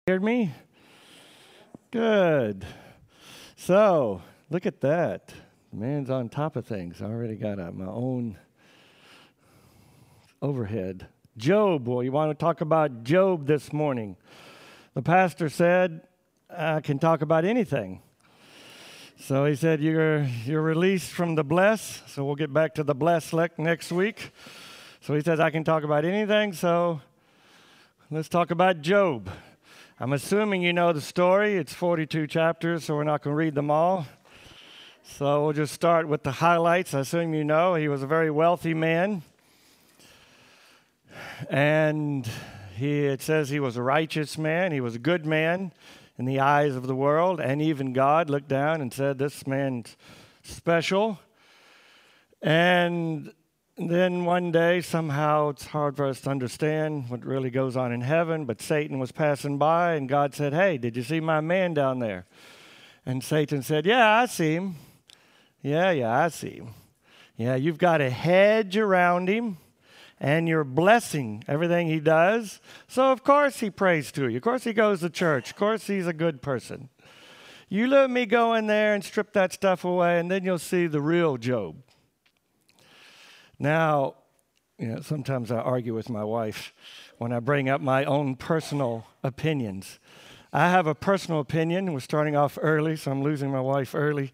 Heard me? Good. So, look at that. The man's on top of things. I already got my own overhead. Job. Well, you want to talk about Job this morning. The pastor said, I can talk about anything. So he said, you're released from the bless. So we'll get back to the bless next week. So he says, I can talk about anything. So let's talk about Job. I'm assuming you know the story. It's 42 chapters, so we're not going to read them all. So we'll just start with the highlights. I assume you know he was a very wealthy man. And it says he was a righteous man. He was a good man in the eyes of the world. And even God looked down and said, this man's special. And then one day, somehow, it's hard for us to understand what really goes on in heaven, but Satan was passing by, and God said, hey, did you see my man down there? And Satan said, yeah, I see him. Yeah, I see him. Yeah, you've got a hedge around him, and you're blessing everything he does. So, of course, he prays to you. Of course, he goes to church. Of course, he's a good person. You let me go in there and strip that stuff away, and then you'll see the real Job. Now, sometimes I argue with my wife when I bring up my own personal opinions. I have a personal opinion. We're starting off early, so I'm losing my wife early.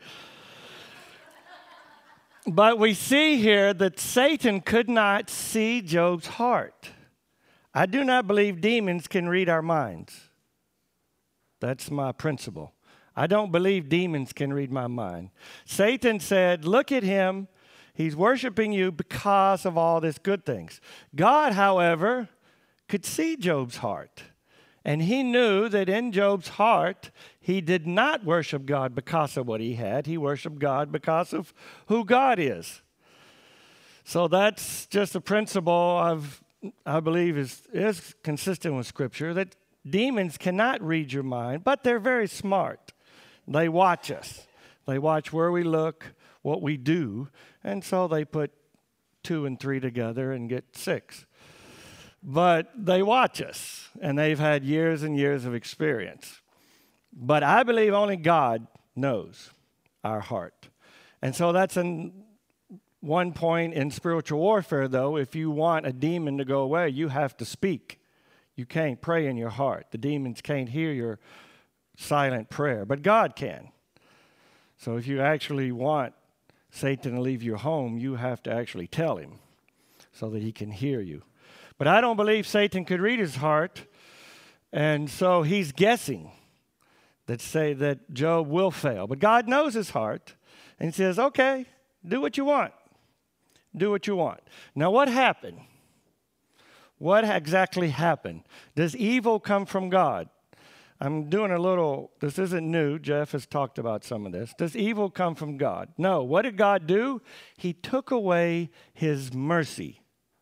But we see here that Satan could not see Job's heart. I do not believe demons can read our minds. That's my principle. I don't believe demons can read my mind. Satan said, look at him. He's worshiping you because of all these good things. God, however, could see Job's heart. And he knew that in Job's heart, he did not worship God because of what he had. He worshiped God because of who God is. So that's just a principle I believe is consistent with Scripture, that demons cannot read your mind, but they're very smart. They watch us. They watch where we look, what we do, and so they put 2 and 3 together and get 6. But they watch us, and they've had years and years of experience. But I believe only God knows our heart. And so that's one point in spiritual warfare, though. If you want a demon to go away, you have to speak. You can't pray in your heart. The demons can't hear your silent prayer, but God can. So if you actually want Satan to leave your home, you have to actually tell him so that he can hear you. But I don't believe Satan could read his heart, and so he's guessing that Job will fail. But God knows his heart, and he says, okay, do what you want. Do what you want. Now, what happened? What exactly happened? Does evil come from God? I'm doing this isn't new. Jeff has talked about some of this. Does evil come from God? No. What did God do? He took away his mercy.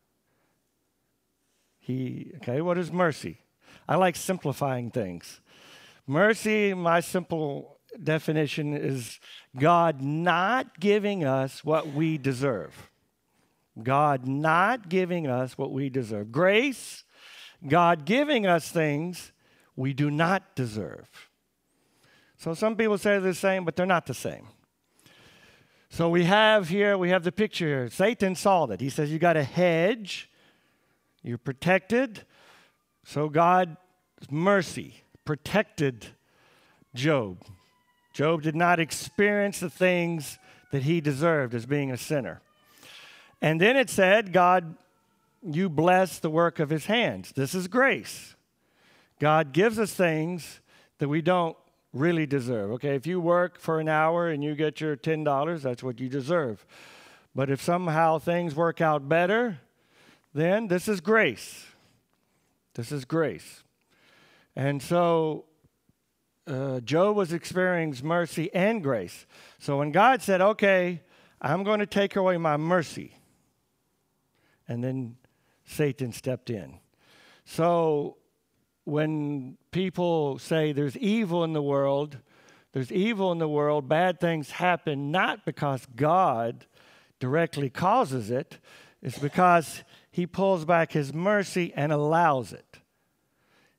What is mercy? I like simplifying things. Mercy, my simple definition, is God not giving us what we deserve. God not giving us what we deserve. Grace, God giving us things we do not deserve. So some people say they're the same, but they're not the same. So we have the picture here. Satan saw that. He says, you got a hedge. You're protected. So God's mercy protected Job. Job did not experience the things that he deserved as being a sinner. And then it said, God, you bless the work of his hands. This is grace. God gives us things that we don't really deserve. Okay, if you work for an hour and you get your $10, that's what you deserve. But if somehow things work out better, then this is grace. This is grace. And so Job was experiencing mercy and grace. So when God said, okay, I'm going to take away my mercy, and then Satan stepped in. So when people say there's evil in the world, bad things happen not because God directly causes it. It's because he pulls back his mercy and allows it.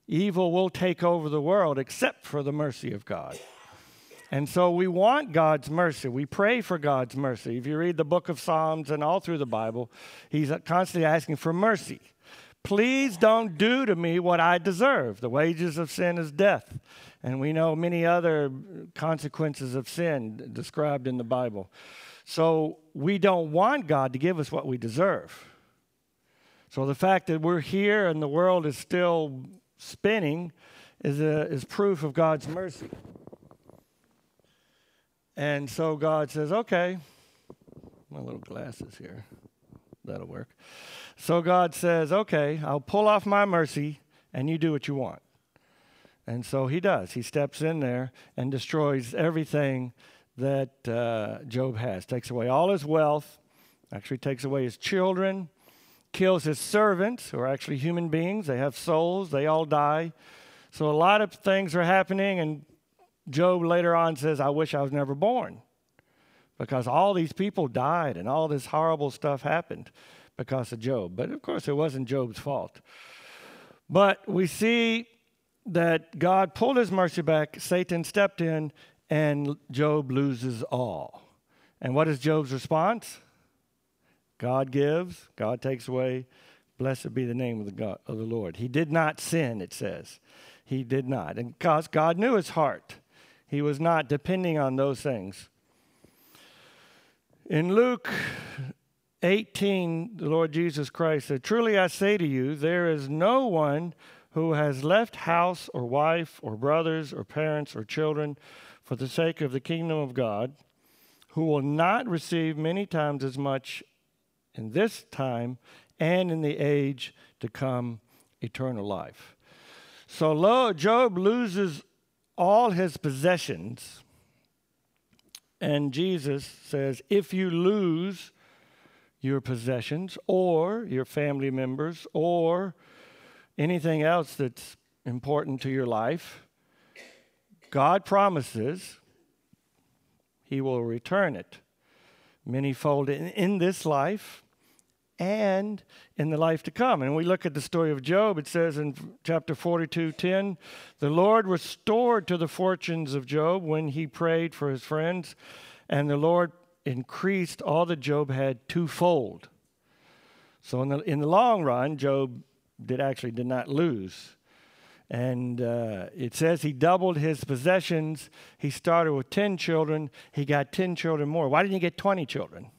Evil will take over the world except for the mercy of God. And so we want God's mercy. We pray for God's mercy. If you read the book of Psalms and all through the Bible, he's constantly asking for mercy. Please don't do to me what I deserve. The wages of sin is death. And we know many other consequences of sin described in the Bible. So we don't want God to give us what we deserve. So the fact that we're here and the world is still spinning is proof of God's mercy. And so God says, okay, my little glasses here, that'll work. So God says, okay, I'll pull off my mercy and you do what you want. And so he does. He steps in there and destroys everything that Job has. Takes away all his wealth, actually takes away his children, kills his servants, who are actually human beings. They have souls. They all die. So a lot of things are happening, and Job later on says, I wish I was never born, because all these people died and all this horrible stuff happened because of Job. But of course, it wasn't Job's fault. But we see that God pulled his mercy back, Satan stepped in, and Job loses all. And what is Job's response? God gives, God takes away. Blessed be the name of the Lord. He did not sin, it says. He did not. And because God knew his heart, he was not depending on those things. In Luke 18, the Lord Jesus Christ said, truly I say to you, there is no one who has left house or wife or brothers or parents or children for the sake of the kingdom of God, who will not receive many times as much in this time and in the age to come eternal life. So Job loses all his possessions, and Jesus says, if you lose your possessions or your family members or anything else that's important to your life, God promises he will return it manyfold in this life and in the life to come. And we look at the story of Job. It says in chapter 42:10, the Lord restored to the fortunes of Job when he prayed for his friends, and the Lord increased all that Job had twofold. So in the long run, Job did not lose. And it says he doubled his possessions. He started with 10 children. He got 10 children more. Why didn't he get 20 children?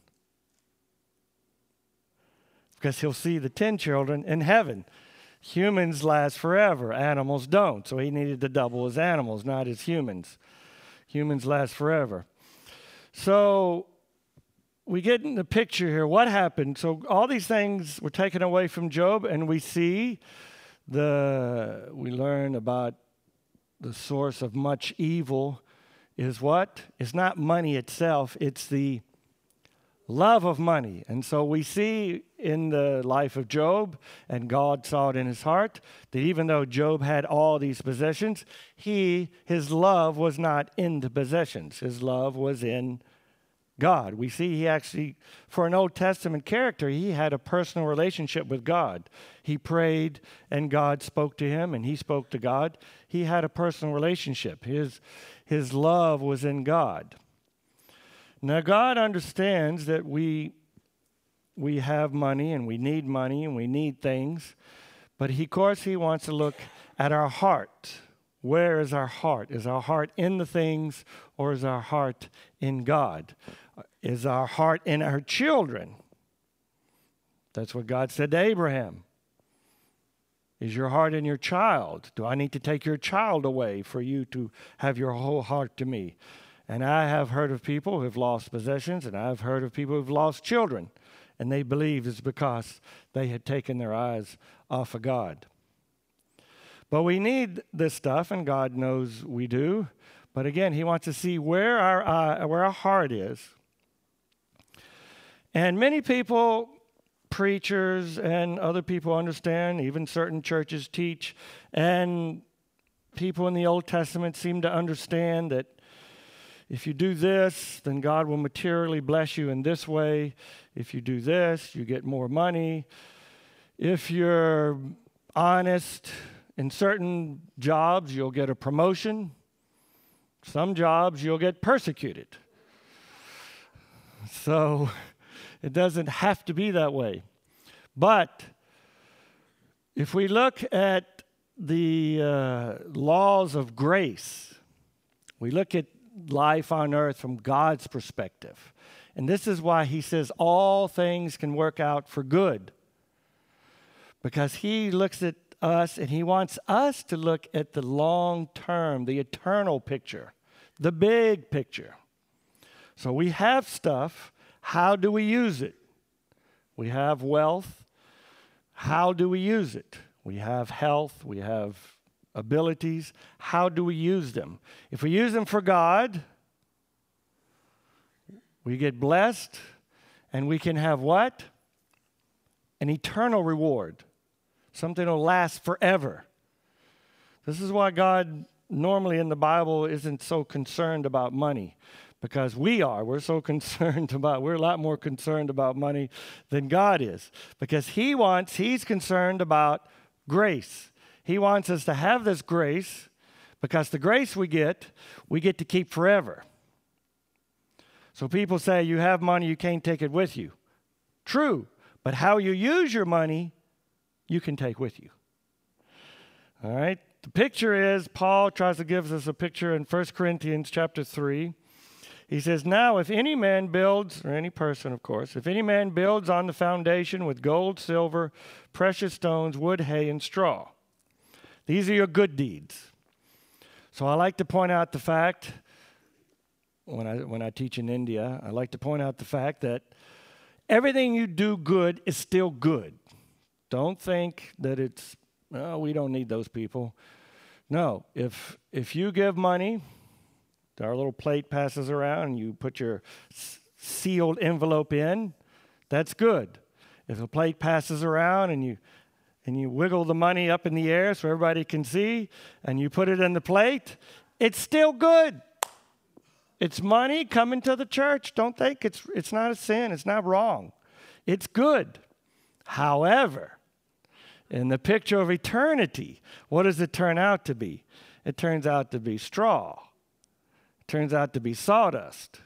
Because he'll see the 10 children in heaven. Humans last forever. Animals don't. So he needed to double his animals, not his humans. Humans last forever. So we get in the picture here. What happened? So all these things were taken away from Job, and we learn about the source of much evil is what? It's not money itself. It's the love of money. And so we see in the life of Job, and God saw it in his heart, that even though Job had all these possessions, his love was not in the possessions. His love was in God. We see he actually, for an Old Testament character, he had a personal relationship with God. He prayed, and God spoke to him, and he spoke to God. He had a personal relationship. His love was in God. Now, God understands that we have money, and we need things, but of course, he wants to look at our heart. Where is our heart? Is our heart in the things, or is our heart in God? Is our heart in our children? That's what God said to Abraham. Is your heart in your child? Do I need to take your child away for you to have your whole heart to me? And I have heard of people who have lost possessions, and I've heard of people who have lost children, and they believe it's because they had taken their eyes off of God. But we need this stuff, and God knows we do. But again, he wants to see where our heart is. And many people, preachers and other people understand, even certain churches teach, and people in the Old Testament seem to understand that if you do this, then God will materially bless you in this way. If you do this, you get more money. If you're honest, in certain jobs, you'll get a promotion. Some jobs, you'll get persecuted. So it doesn't have to be that way. But if we look at the laws of grace, we look at life on earth from God's perspective. And this is why he says all things can work out for good. Because he looks at us and he wants us to look at the long term, the eternal picture, the big picture. So we have stuff. How do we use it? We have wealth. How do we use it? We have health. We have abilities. How do we use them? If we use them for God, we get blessed, and we can have what? An eternal reward. Something that will last forever. This is why God normally in the Bible isn't so concerned about money. Because we're so concerned we're a lot more concerned about money than God is. Because he's concerned about grace. He wants us to have this grace, because the grace we get to keep forever. So people say, you have money, you can't take it with you. True, but how you use your money, you can take with you. All right? The picture is, Paul tries to give us a picture in 1 Corinthians chapter 3. He says, now if any man builds, or any person, of course, if any man builds on the foundation with gold, silver, precious stones, wood, hay, and straw. These are your good deeds. So I like to point out the fact, when I teach in India, I like to point out the fact that everything you do good is still good. Don't think that we don't need those people. No, if you give money, our little plate passes around and you put your sealed envelope in, that's good. If a plate passes around and you wiggle the money up in the air so everybody can see, and you put it in the plate, it's still good. It's money coming to the church. Don't think it's not a sin. It's not wrong. It's good. However, in the picture of eternity, what does it turn out to be? It turns out to be straw. It turns out to be sawdust.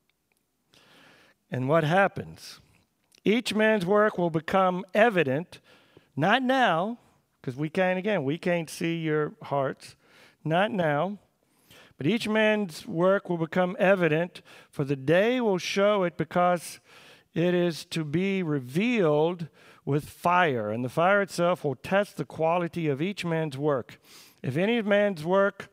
And what happens? Each man's work will become evident, not now, because we can't see your hearts, not now, but each man's work will become evident, for the day will show it, because it is to be revealed with fire, and the fire itself will test the quality of each man's work. If any man's work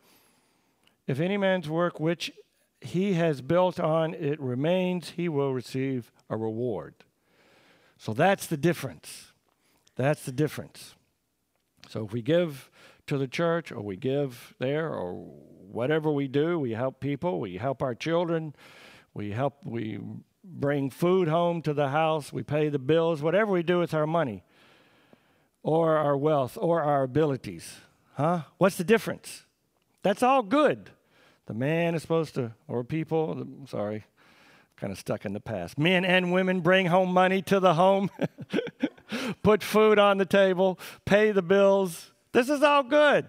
which he has built on it remains, he will receive a reward. So that's the difference. That's the difference. So if we give to the church, or we give there, or whatever we do, we help people, we help our children, we bring food home to the house, we pay the bills, whatever we do with our money, or our wealth, or our abilities. What's the difference? That's all good. The man is supposed to, or people, kind of stuck in the past. Men and women bring home money to the home, put food on the table, pay the bills. This is all good.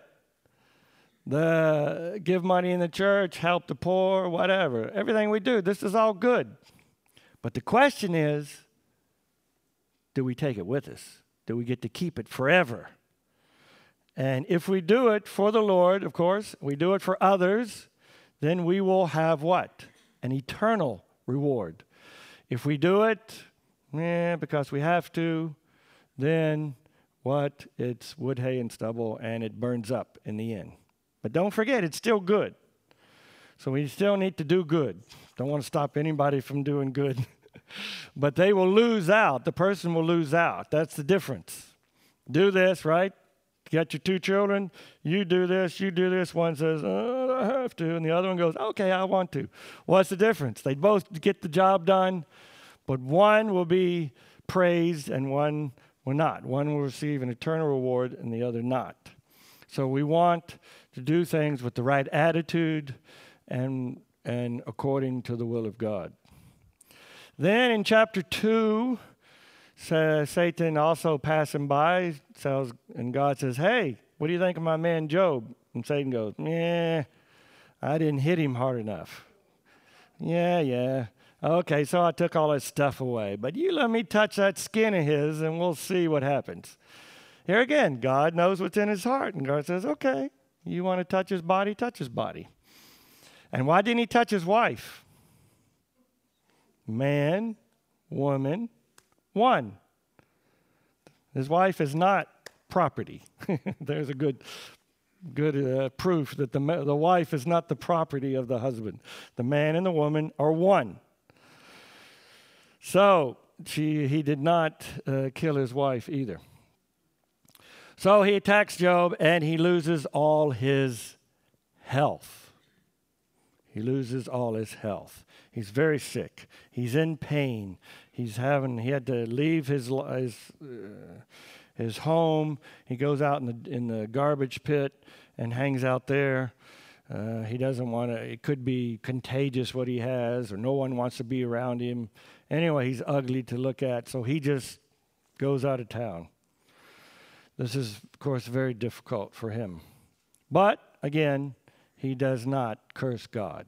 Give money in the church, help the poor, whatever. Everything we do, this is all good. But the question is, do we take it with us? Do we get to keep it forever? And if we do it for the Lord, of course, we do it for others, then we will have what? An eternal reward. If we do it, because we have to, then what? It's wood, hay, and stubble, and it burns up in the end. But don't forget, it's still good. So we still need to do good. Don't want to stop anybody from doing good. But they will lose out. The person will lose out. That's the difference. Do this, right? You got your two children. You do this, you do this. One says, I have to. And the other one goes, okay, I want to. What's the difference? They both get the job done, but one will be praised and one will not. One will receive an eternal reward and the other not. So we want to do things with the right attitude and according to the will of God. Then in chapter 2, Satan also passing by, and God says, hey, What do you think of my man Job? And Satan goes, yeah, I didn't hit him hard enough. Yeah. Okay, so I took all that stuff away. But you let me touch that skin of his, and we'll see what happens. Here again, God knows what's in his heart. And God says, okay, you want to touch his body, touch his body. And why didn't he touch his wife? Man, woman, one. His wife is not property. There's a good proof that the wife is not the property of the husband. The man and the woman are one. So he did not kill his wife either. So he attacks Job, and he loses all his health. He loses all his health. He's very sick. He's in pain. He had to leave his home. He goes out in the garbage pit and hangs out there. He doesn't want to. It could be contagious what he has, or no one wants to be around him. Anyway, he's ugly to look at, so he just goes out of town. This is, of course, very difficult for him. But, again, he does not curse God.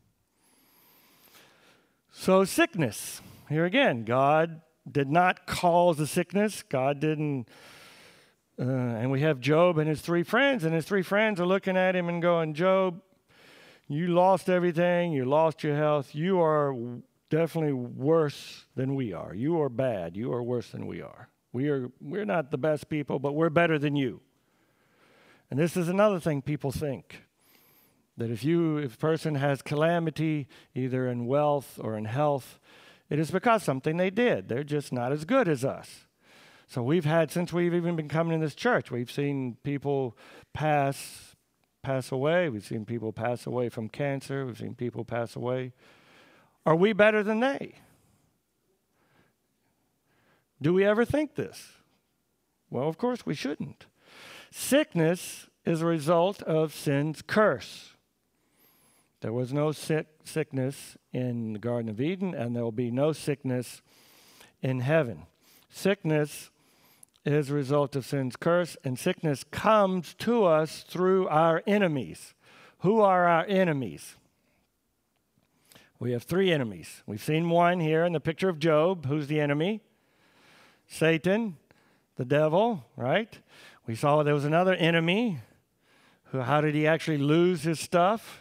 So sickness. Here again, God did not cause the sickness. God didn't. And we have Job and his three friends, and his three friends are looking at him and going, Job, you lost everything. You lost your health. You are definitely worse than we are. You are bad. You are worse than we are. We're not the best people, but we're better than you. And this is another thing people think, that if a person has calamity, either in wealth or in health, it is because something they did. They're just not as good as us. So since we've even been coming in this church, we've seen people pass away. We've seen people pass away from cancer. We've seen people pass away. Are we better than they? Do we ever think this? Well, of course we shouldn't. Sickness is a result of sin's curse. There was no sickness in the Garden of Eden, and there will be no sickness in heaven. Sickness is a result of sin's curse, and sickness comes to us through our enemies. Who are our enemies? We have three enemies. We've seen one here in the picture of Job. Who's the enemy? Satan, the devil, right? We saw there was another enemy. How did he actually lose his stuff?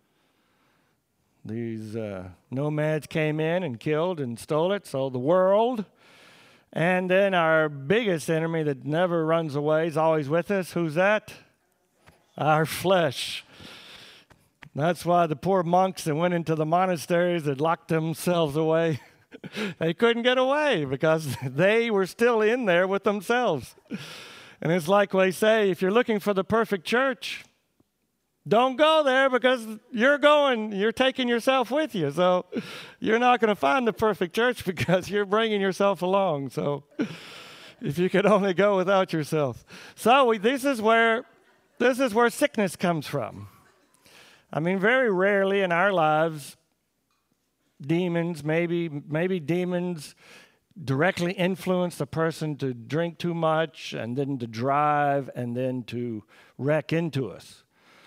These nomads came in and killed and stole it, so the world. And then our biggest enemy that never runs away, is always with us. Who's that? Our flesh. That's why the poor monks that went into the monasteries that locked themselves away, they couldn't get away because they were still in there with themselves. And it's like they say, if you're looking for the perfect church, don't go there because you're taking yourself with you. So you're not going to find the perfect church because you're bringing yourself along. So if you could only go without yourself. So this is where sickness comes from. I mean, very rarely in our lives, demons, maybe demons directly influence the person to drink too much and then to drive and then to wreck into us.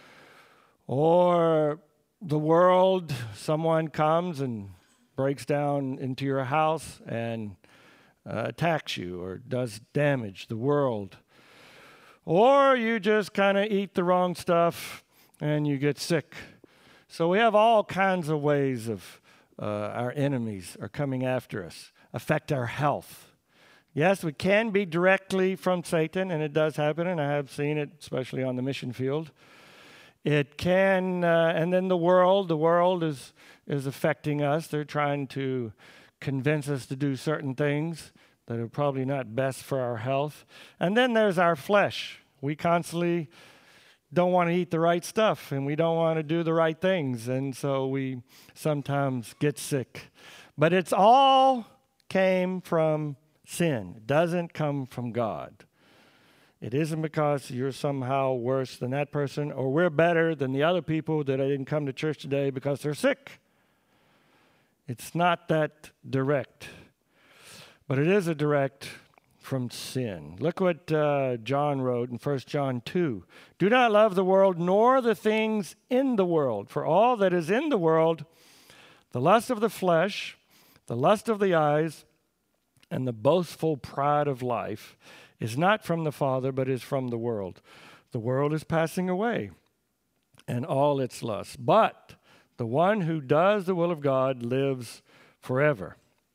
Or the world, someone comes and breaks down into your house and attacks you or does damage, the world. Or you just kind of eat the wrong stuff and you get sick. So we have all kinds of ways of our enemies are coming after us, affect our health. Yes, we can be directly from Satan, and it does happen, and I have seen it, especially on the mission field. It can, and then the world is affecting us. They're trying to convince us to do certain things that are probably not best for our health. And then there's our flesh. We constantly don't want to eat the right stuff, and we don't want to do the right things, and so we sometimes get sick. But it's all came from sin. It doesn't come from God. It isn't because you're somehow worse than that person or we're better than the other people that didn't come to church today because they're sick. It's not that direct. But it is a direct from sin. Look what John wrote in 1 John 2. Do not love the world nor the things in the world. For all that is in the world, the lust of the flesh, the lust of the eyes, and the boastful pride of life is not from the Father, but is from the world. The world is passing away, and all its lusts. But the one who does the will of God lives forever.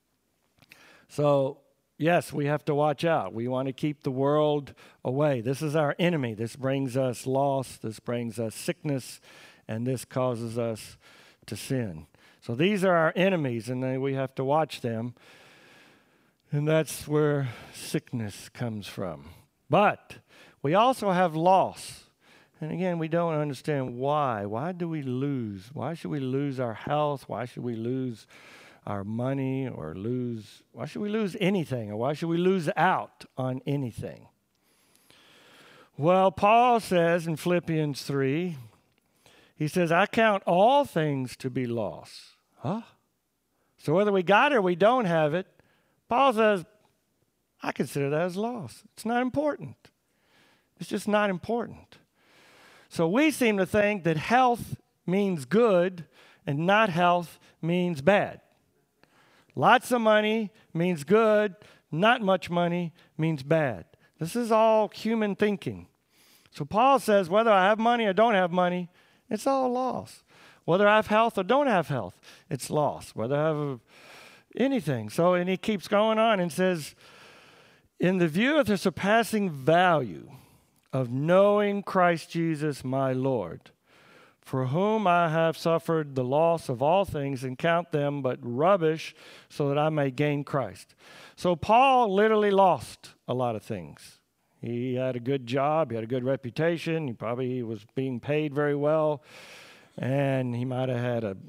So, yes, we have to watch out. We want to keep the world away. This is our enemy. This brings us loss. This brings us sickness, and this causes us to sin. So these are our enemies, and we have to watch them. And that's where sickness comes from. But we also have loss. And again, we don't understand why. Why do we lose? Why should we lose our health? Why should we lose our money why should we lose anything? Or why should we lose out on anything? Well, Paul says in Philippians 3, he says, I count all things to be loss. Huh? So whether we got it or we don't have it, Paul says, I consider that as loss. It's not important. It's just not important. So we seem to think that health means good and not health means bad. Lots of money means good, not much money means bad. This is all human thinking. So Paul says whether I have money or don't have money, it's all loss. Whether I have health or don't have health, it's loss. Whether I have anything. So, and he keeps going on and says, in the view of the surpassing value of knowing Christ Jesus my Lord, for whom I have suffered the loss of all things and count them but rubbish so that I may gain Christ. So Paul literally lost a lot of things. He had a good job. He had a good reputation. He was being paid very well. And he might have had a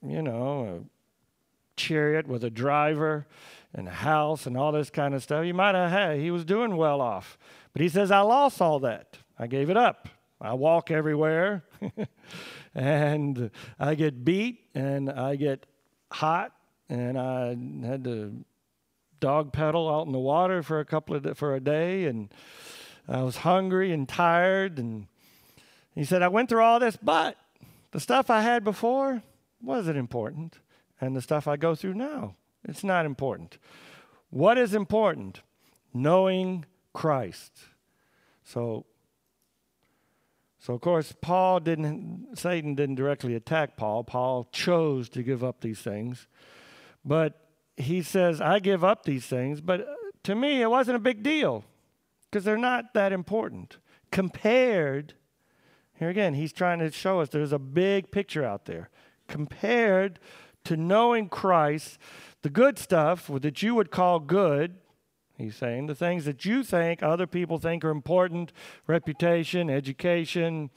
chariot with a driver and a house and all this kind of stuff. He was doing well off. But he says, I lost all that. I gave it up. I walk everywhere, and I get beat, and I get hot, and I had to dog pedal out in the water for a day, and I was hungry and tired. And he said, I went through all this, but the stuff I had before wasn't important, and the stuff I go through now, it's not important. What is important? Knowing Christ. So of course, Satan didn't directly attack Paul. Paul chose to give up these things. But he says, I give up these things, but to me, it wasn't a big deal because they're not that important. Compared, here again, he's trying to show us there's a big picture out there. Compared to knowing Christ, the good stuff that you would call good, he's saying, the things that you think other people think are important, reputation, education,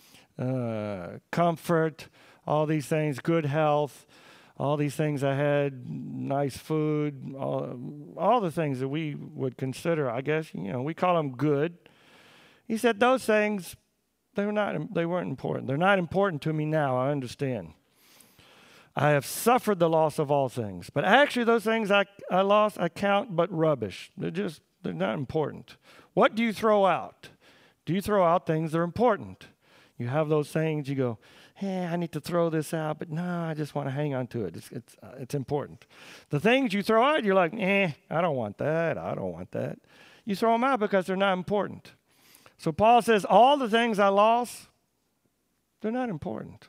comfort, all these things, good health, all these things I had, nice food, all the things that we would consider, I guess, we call them good. He said those things, they weren't important. They're not important to me now, I understand. I have suffered the loss of all things. But actually those things I lost, I count but rubbish. They're not important. What do you throw out? Do you throw out things that are important? You have those things, you go, hey, I need to throw this out, but no, I just want to hang on to it. It's important. The things you throw out, you're like, I don't want that. I don't want that. You throw them out because they're not important. So Paul says, all the things I lost, they're not important.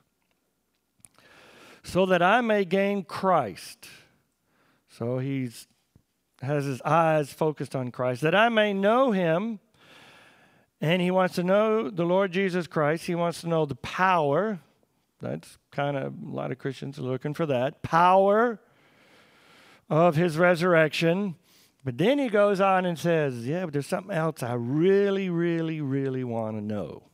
So that I may gain Christ. So he has his eyes focused on Christ. That I may know him. And he wants to know the Lord Jesus Christ. He wants to know the power. That's kind of, a lot of Christians are looking for that. Power of his resurrection. But then he goes on and says, but there's something else I really, really, really want to know.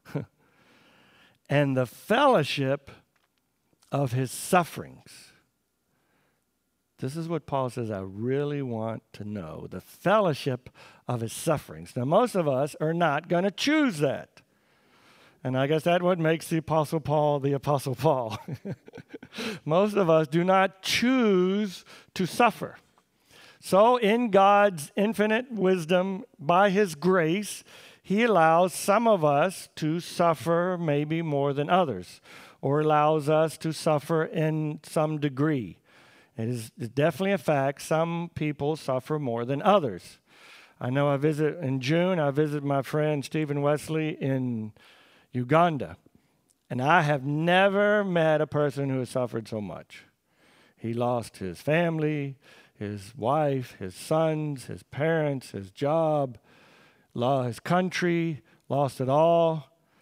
And the fellowship of his sufferings. This is what Paul says, I really want to know. The fellowship of his sufferings. Now, most of us are not going to choose that. And I guess that's what makes the Apostle Paul the Apostle Paul. Most of us do not choose to suffer. So in God's infinite wisdom, by his grace, he allows some of us to suffer maybe more than others, or allows us to suffer in some degree. It is definitely a fact. Some people suffer more than others. I know in June, I visited my friend Stephen Wesley in Uganda. And I have never met a person who has suffered so much. He lost his family, his wife, his sons, his parents, his job, his country, lost it all.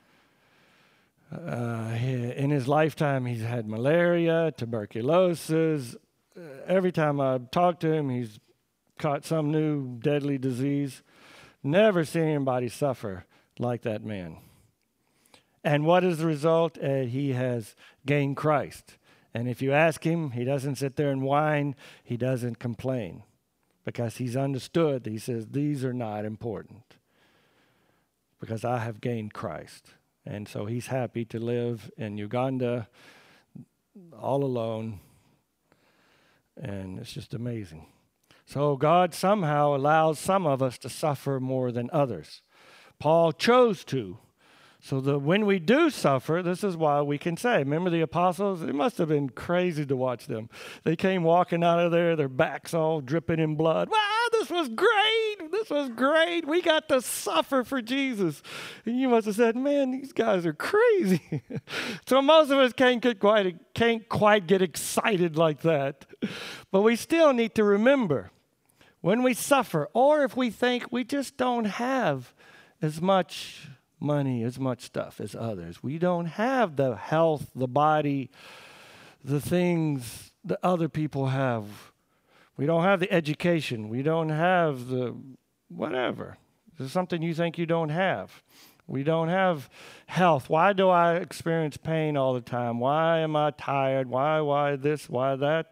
In his lifetime, he's had malaria, tuberculosis. Every time I talk to him, he's caught some new deadly disease. Never seen anybody suffer like that man. And what is the result? He has gained Christ. And if you ask him, he doesn't sit there and whine. He doesn't complain because he's understood. He says, these are not important because I have gained Christ. And so he's happy to live in Uganda all alone. And it's just amazing. So God somehow allows some of us to suffer more than others. Paul chose to. So that when we do suffer, this is why we can say, remember the apostles? It must have been crazy to watch them. They came walking out of there, their backs all dripping in blood. Wow, this was great. This was great. We got to suffer for Jesus. And you must have said, man, these guys are crazy. So most of us can't quite get excited like that. But we still need to remember, when we suffer, or if we think we just don't have as much money, as much stuff as others. We don't have the health, the body, the things that other people have. We don't have the education. We don't have the whatever. There's something you think you don't have. We don't have health. Why do I experience pain all the time? Why am I tired? Why this? Why that?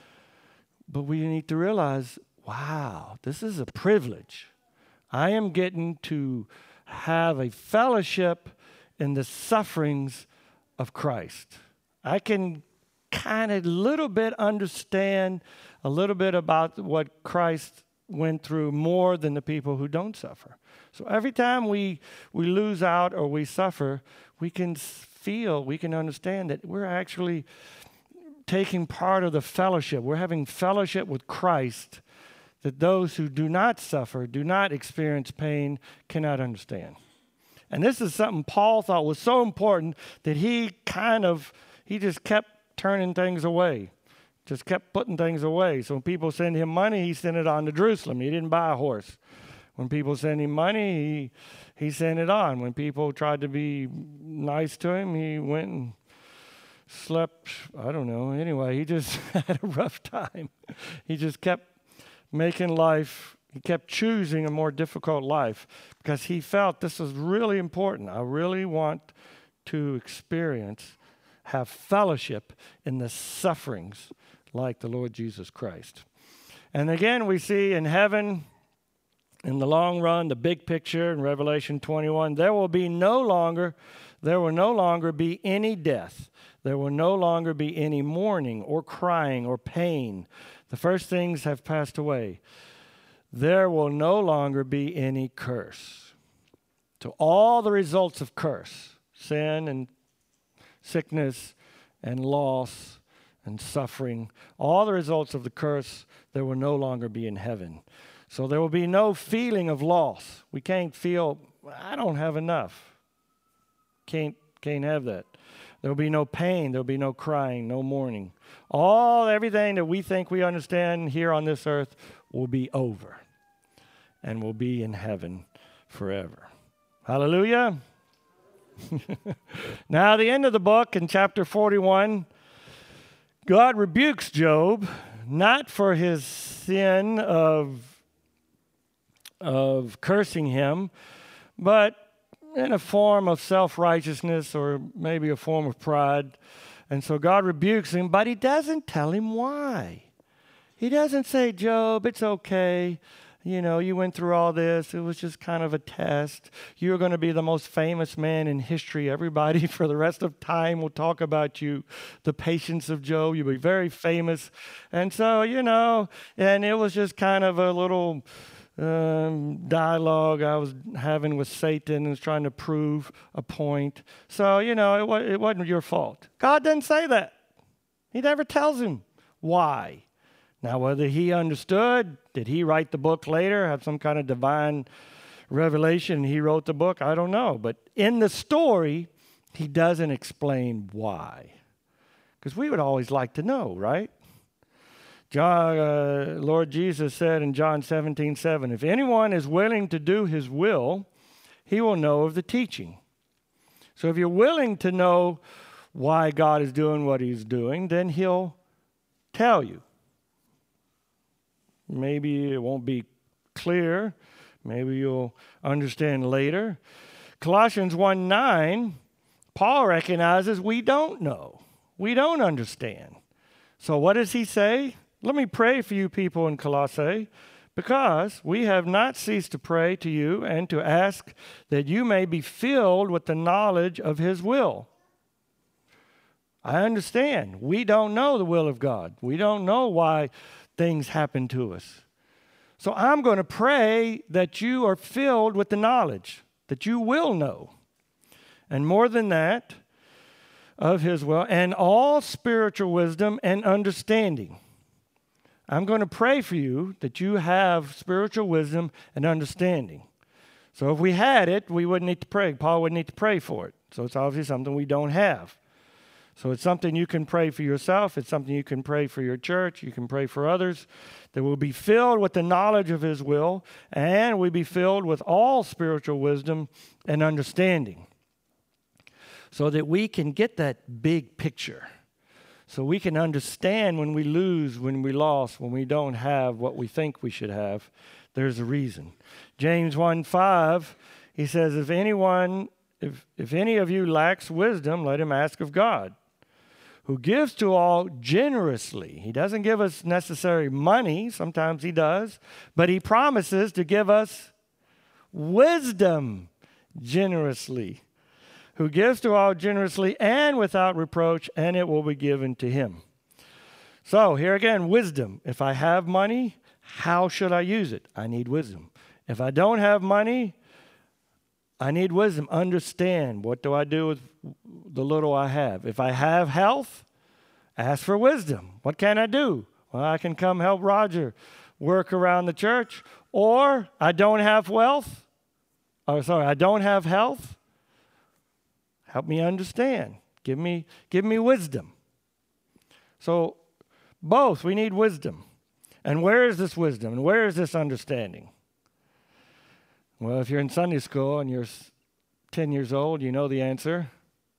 But we need to realize, wow, this is a privilege. I am getting to have a fellowship in the sufferings of Christ. I can kind of little bit understand a little bit about what Christ went through more than the people who don't suffer. So every time we lose out or we suffer, we can feel, we can understand that we're actually taking part of the fellowship. We're having fellowship with Christ that those who do not suffer, do not experience pain, cannot understand. And this is something Paul thought was so important that he just kept turning things away, just kept putting things away. So when people send him money, he sent it on to Jerusalem. He didn't buy a horse. When people sent him money, he sent it on. When people tried to be nice to him, he went and slept, I don't know. Anyway, he just had a rough time. He just kept making life, he kept choosing a more difficult life because he felt this is really important. I really want to have fellowship in the sufferings like the Lord Jesus Christ. And again, we see in heaven, in the long run, the big picture in Revelation 21, there will no longer be any death. There will no longer be any mourning or crying or pain. The first things have passed away. There will no longer be any curse. So all the results of curse, sin and sickness and loss and suffering, all the results of the curse, there will no longer be in heaven. So there will be no feeling of loss. We can't feel, I don't have enough. Can't have that. There will be no pain. There will be no crying, no mourning. Everything that we think we understand here on this earth will be over and will be in heaven forever. Hallelujah. Now, the end of the book in chapter 41, God rebukes Job, not for his sin of cursing him, but in a form of self-righteousness or maybe a form of pride. And so God rebukes him, but he doesn't tell him why. He doesn't say, Job, it's okay. You went through all this. It was just kind of a test. You're going to be the most famous man in history. Everybody for the rest of time will talk about you, the patience of Job. You'll be very famous. And so, and it was just kind of a little dialogue I was having with Satan and was trying to prove a point. So, it wasn't your fault. God didn't say that. He never tells him why. Now, whether he understood, did he write the book later, have some kind of divine revelation, he wrote the book? I don't know. But in the story, he doesn't explain why. Because we would always like to know, right? Lord Jesus said in John 17:7, if anyone is willing to do his will, he will know of the teaching. So if you're willing to know why God is doing what he's doing, then he'll tell you. Maybe it won't be clear. Maybe you'll understand later. Colossians 1:9, Paul recognizes we don't know. We don't understand. So what does he say? Let me pray for you people in Colossae, because we have not ceased to pray to you and to ask that you may be filled with the knowledge of his will. I understand. We don't know the will of God. We don't know why things happen to us. So I'm going to pray that you are filled with the knowledge, that you will know. And more than that, of his will, and all spiritual wisdom and understanding. I'm going to pray for you that you have spiritual wisdom and understanding. So if we had it, we wouldn't need to pray. Paul wouldn't need to pray for it. So it's obviously something we don't have. So it's something you can pray for yourself. It's something you can pray for your church. You can pray for others. That we'll be filled with the knowledge of his will, and we'll be filled with all spiritual wisdom and understanding, so that we can get that big picture. So we can understand when we lose, when we lost, when we don't have what we think we should have. There's a reason. James 1:5, he says, if any of you lacks wisdom, let him ask of God, who gives to all generously. He doesn't give us necessary money. Sometimes he does. But he promises to give us wisdom generously. Who gives to all generously and without reproach, and it will be given to him. So here again, wisdom. If I have money, how should I use it? I need wisdom. If I don't have money, I need wisdom. Understand, what do I do with the little I have? If I have health, ask for wisdom. What can I do? Well, I can come help Roger work around the church. Or I don't have wealth. I don't have health. Help me understand. Give me wisdom. So both, we need wisdom. And where is this wisdom? And where is this understanding? Well, if you're in Sunday school and you're 10 years old, you know the answer.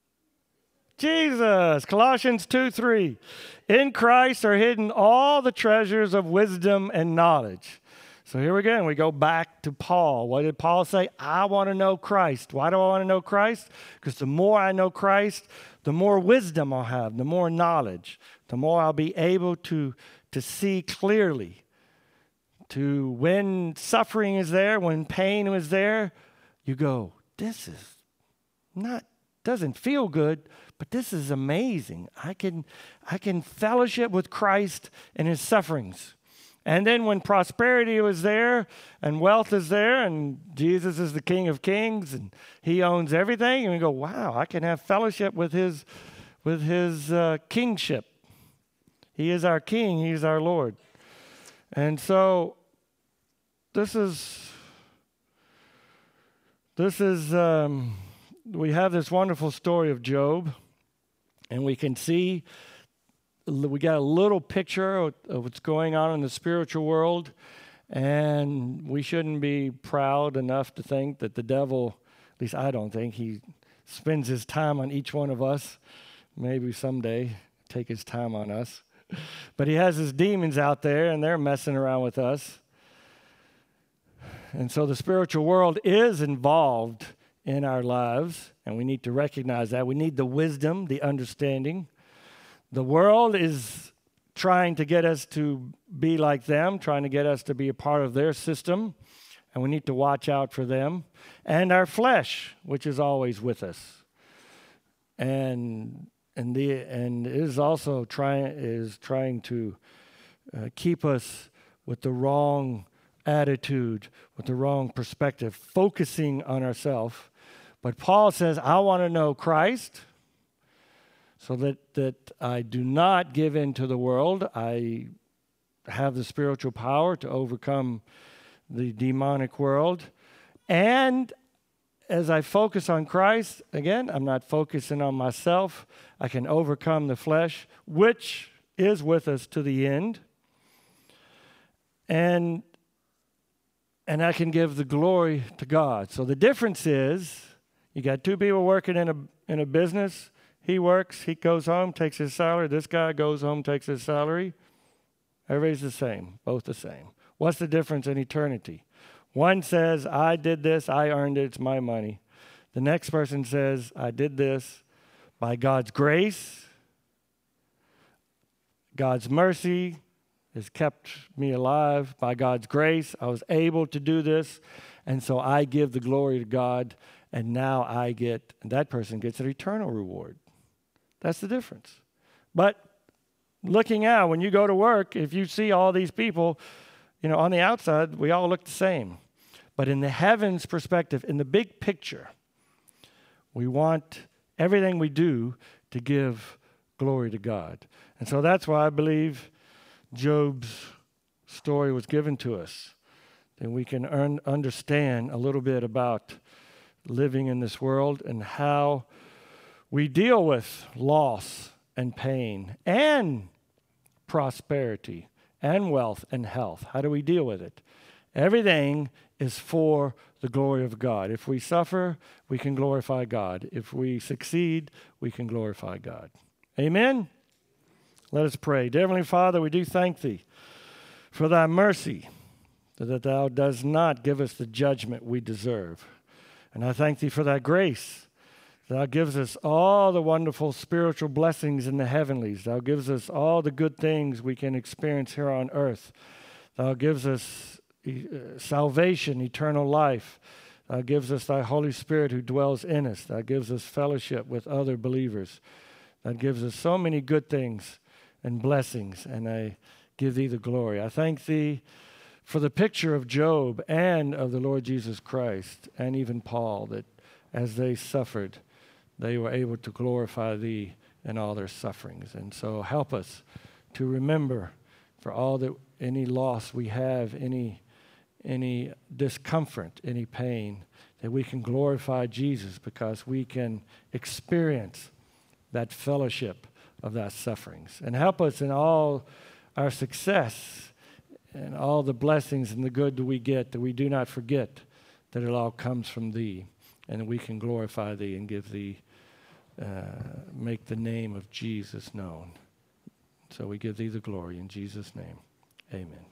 Jesus. Colossians 2:3. In Christ are hidden all the treasures of wisdom and knowledge. So here again, we go back to Paul. What did Paul say? I want to know Christ. Why do I want to know Christ? Because the more I know Christ, the more wisdom I'll have, the more knowledge, the more I'll be able to see clearly. To when suffering is there, when pain is there, you go, this is doesn't feel good, but this is amazing. I can fellowship with Christ in his sufferings. And then when prosperity was there and wealth is there and Jesus is the King of Kings and he owns everything, and we go, wow, I can have fellowship with his kingship. He is our King. He is our Lord. And so this is we have this wonderful story of Job, and we can see, we got a little picture of what's going on in the spiritual world, and we shouldn't be proud enough to think that the devil, at least I don't think, he spends his time on each one of us. Maybe someday take his time on us. But he has his demons out there, and they're messing around with us. And so the spiritual world is involved in our lives, and we need to recognize that. We need the wisdom, the understanding. The world is trying to get us to be like them, trying to get us to be a part of their system, and we need to watch out for them. And our flesh, which is always with us, and is also trying to keep us with the wrong attitude, with the wrong perspective, focusing on ourselves. But Paul says, I want to know Christ so that I do not give in to the world. I have the spiritual power to overcome the demonic world. And as I focus on Christ, again, I'm not focusing on myself. I can overcome the flesh, which is with us to the end. And I can give the glory to God. So the difference is, you got two people working in a business. He works, he goes home, takes his salary. This guy goes home, takes his salary. Everybody's the same, both the same. What's the difference in eternity? One says, I did this, I earned it, it's my money. The next person says, I did this by God's grace. God's mercy has kept me alive. By God's grace, I was able to do this. And so I give the glory to God. And now that person gets an eternal reward. That's the difference. But looking out, when you go to work, if you see all these people, on the outside, we all look the same. But in the heavens perspective, in the big picture, we want everything we do to give glory to God. And so that's why I believe Job's story was given to us. Then we can understand a little bit about living in this world and how we deal with loss and pain and prosperity and wealth and health. How do we deal with it? Everything is for the glory of God. If we suffer, we can glorify God. If we succeed, we can glorify God. Amen? Let us pray. Dear Heavenly Father, we do thank Thee for Thy mercy, that Thou does not give us the judgment we deserve. And I thank Thee for Thy grace. Thou gives us all the wonderful spiritual blessings in the heavenlies. Thou gives us all the good things we can experience here on earth. Thou gives us salvation, eternal life. Thou gives us Thy Holy Spirit who dwells in us. Thou gives us fellowship with other believers. Thou gives us so many good things and blessings, and I give Thee the glory. I thank Thee for the picture of Job and of the Lord Jesus Christ and even Paul, that as they suffered, they were able to glorify Thee in all their sufferings. And so help us to remember for any loss we have, any discomfort, any pain, that we can glorify Jesus because we can experience that fellowship of Thy sufferings. And help us in all our success and all the blessings and the good that we get, that we do not forget that it all comes from Thee, and that we can glorify Thee and give Thee, make the name of Jesus known. So we give Thee the glory in Jesus' name. Amen.